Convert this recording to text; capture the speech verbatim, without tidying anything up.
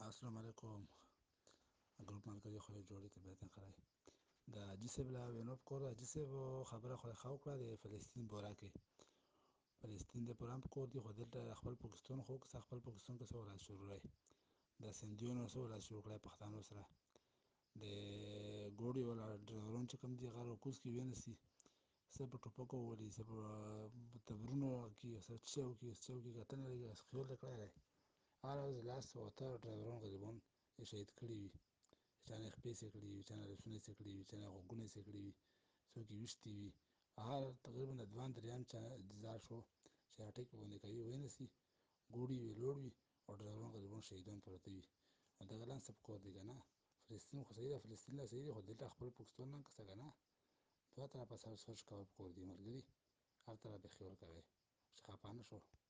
السلام علیکم. ګروپ ملګری خو جوړې ته بیت خړای د حاجي صاحب لا وینو په کور حاجي صاحب خبره خو خو کړه د فلسطین بورا کې فلسطین د پرام په کور دی خو دلته خپل پاکستان خو خپل پاکستان کې څو راځي شروع راي د سندیونو څو راځي شروع کړه پښتنو سره د ګوډي ولا ډرون چې کوم دی غارو کوس کې وینسي سب ټوپکو ولي سب تبرونو کې سب چاو کې چاو کې کتنه لري خیال کړی هر ورځ لاس وته ډرایوران غریبون شهید کړي وي چې نه خپې سي کړي وي چې نه رسونه سي کړي وي چې نه غوګونه سي کړي وي څوک یې وشتي وي هر تقریبا دوان دریان چې ځار شو چې اټیک باندې کوي وینسي ګوډي وي لوړ وي او ډرایوران غریبون شهیدان پراته وي دا غلان سب کور دی کنه فلسطین خو صحیح ده فلسطین لا صحیح ده خو دلته خپل پاکستان نه کسه کنه دوه طرفه سر سوچ کول کور دی ملګری هر طرف به خیال کوي چې خپانه شو